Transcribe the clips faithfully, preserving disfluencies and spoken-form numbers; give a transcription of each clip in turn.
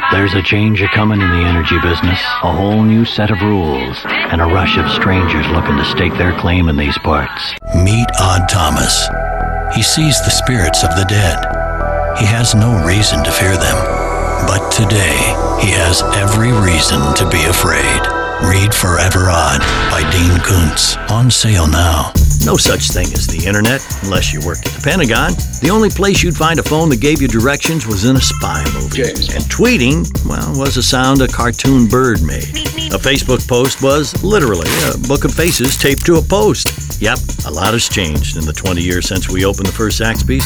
There's a change a-coming in the energy business. A whole new set of rules. And a rush of strangers looking to stake their claim in these parts. Meet Odd Thomas. He sees the spirits of the dead. He has no reason to fear them. But today, he has every reason to be afraid. Read Forever Odd by Dean Koontz. On sale now. No such thing as the internet, unless you work at the Pentagon. The only place you'd find a phone that gave you directions was in a spy movie. James. And tweeting, well, was a sound a cartoon bird made. A Facebook post was literally a book of faces taped to a post. Yep, a lot has changed in the twenty years since we opened the first Zaxby's.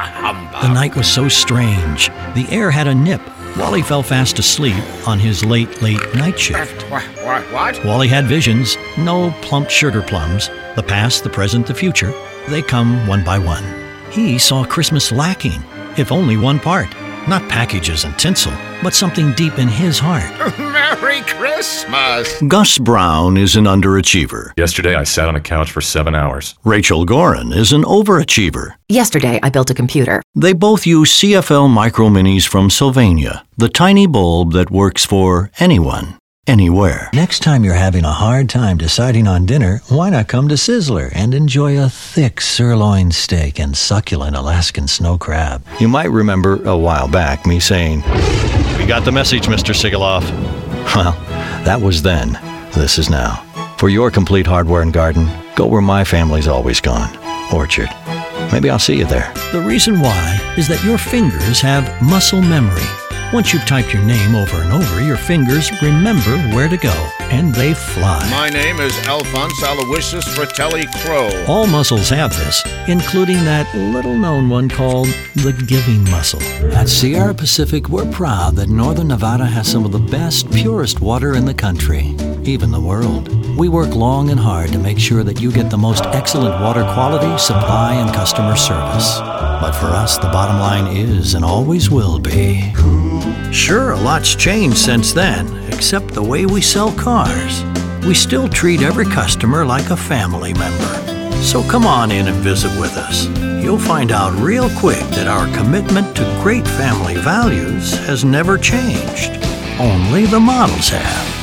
The night was so strange. The air had a nip. Wally fell fast asleep on his late, late night shift. What? What? What? Wally had visions, no plump sugar plums. The past, the present, the future. They come one by one. He saw Christmas lacking, if only one part. Not packages and tinsel, but something deep in his heart. Merry Christmas! Gus Brown is an underachiever. Yesterday, I sat on a couch for seven hours. Rachel Gorin is an overachiever. Yesterday, I built a computer. They both use C F L Micro Minis from Sylvania, the tiny bulb that works for anyone, anywhere. Next time you're having a hard time deciding on dinner, why not come to Sizzler and enjoy a thick sirloin steak and succulent Alaskan snow crab? You might remember a while back me saying, "We got the message, Mister Sigaloff." Well, that was then. This is now. For your complete hardware and garden, go where my family's always gone. Orchard. Maybe I'll see you there. The reason why is that your fingers have muscle memory. Once you've typed your name over and over, your fingers remember where to go, and they fly. My name is Alphonse Aloysius Fratelli Crow. All muscles have this, including that little-known one called the giving muscle. At Sierra Pacific, we're proud that Northern Nevada has some of the best, purest water in the country, even the world. We work long and hard to make sure that you get the most excellent water quality, supply, and customer service. But for us, the bottom line is and always will be... Sure, a lot's changed since then, except the way we sell cars. We still treat every customer like a family member. So come on in and visit with us. You'll find out real quick that our commitment to great family values has never changed. Only the models have.